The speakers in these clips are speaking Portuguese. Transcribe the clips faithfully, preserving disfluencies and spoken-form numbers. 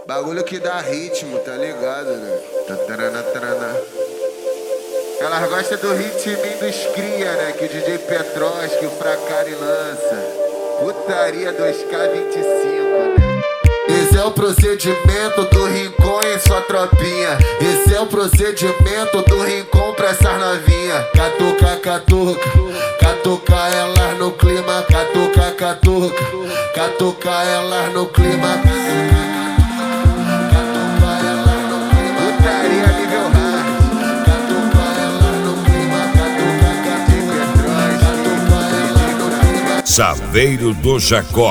Bagulho que dá ritmo, tá ligado, né? Tatarana, tarana. Elas gostam do ritminho dos cria, né? Que o D J Petrovski, o Fracari lança. Putaria dois K vinte e cinco, né? Esse é o procedimento do Rincon em sua tropinha. Esse é o procedimento do Rincon pra essas novinha. Catuca, catuca, catuca elas no clima. Catuca, catuca, catuca elas no clima. Catuca elas no clima. Putaria nível hard. Catuca elas no clima. Catuca, catuca, catuca elas no clima. Chaveiro do Jacó.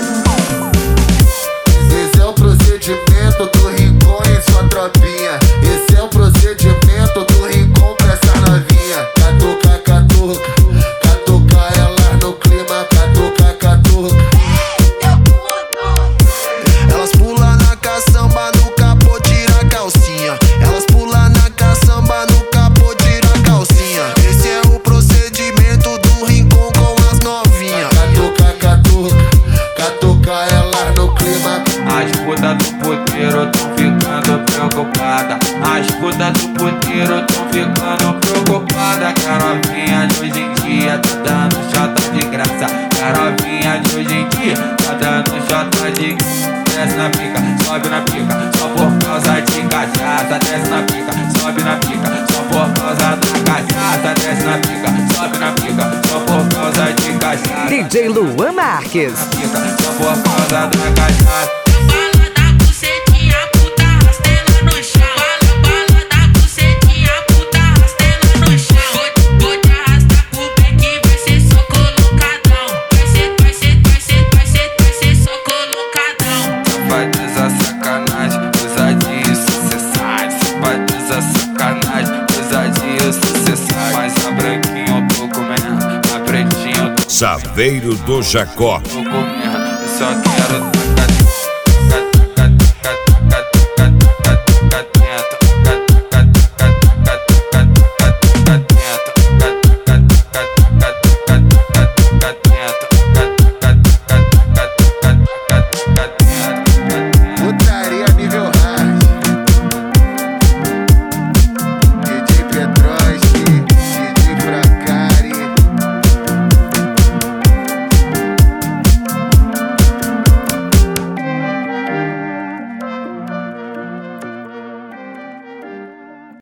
Esse é o procedimento do Rincon em sua tropinha. Esse é o procedimento do Rincon pra essa novinha. Catuca, catuca, catuca elas no clima. Catuca, catuca. Elas pulam na caçamba, no capô, tira a calcinha. Elas pulam na caçamba, no capô, tira a calcinha. Esse é o procedimento do Rincon com as novinhas. Catuca, catuca, catuca elas no clima. As putas do puteiro tão ficando preocupada. As putas do puteiro tão ficando preocupada. Que a novinha de hoje em dia tá dando chata de graça. Que a novinha de hoje em dia tá dando chata de graça. Desce na pica, sobe na pica, só por causa de cachaça. Desce na pica, sobe na pica, só por causa da cachaça. Desce na pica, sobe na pica, só por causa de cachaça. D J Luan Marques. Na pica, só por causa da cachaça. Chaveiro do Jacó. Só quero